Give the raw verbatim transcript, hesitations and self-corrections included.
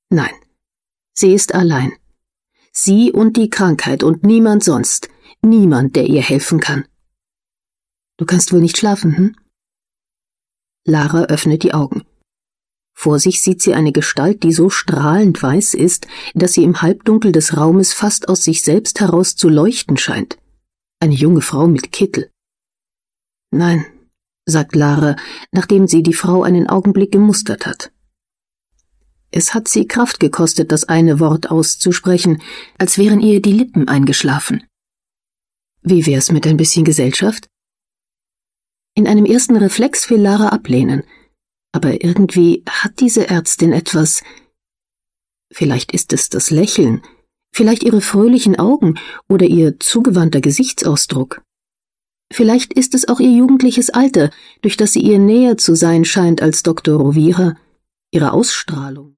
Nein, sie ist allein. Sie und die Krankheit und niemand sonst, niemand, der ihr helfen kann. Du kannst wohl nicht schlafen, hm? Lara öffnet die Augen. Vor sich sieht sie eine Gestalt, die so strahlend weiß ist, dass sie im Halbdunkel des Raumes fast aus sich selbst heraus zu leuchten scheint. Eine junge Frau mit Kittel. Nein, sagt Lara, nachdem sie die Frau einen Augenblick gemustert hat. Es hat sie Kraft gekostet, das eine Wort auszusprechen, als wären ihr die Lippen eingeschlafen. Wie wär's mit ein bisschen Gesellschaft? In einem ersten Reflex will Lara ablehnen, aber irgendwie hat diese Ärztin etwas. Vielleicht ist es das Lächeln, vielleicht ihre fröhlichen Augen oder ihr zugewandter Gesichtsausdruck. Vielleicht ist es auch ihr jugendliches Alter, durch das sie ihr näher zu sein scheint als Doktor Rovira, ihre Ausstrahlung.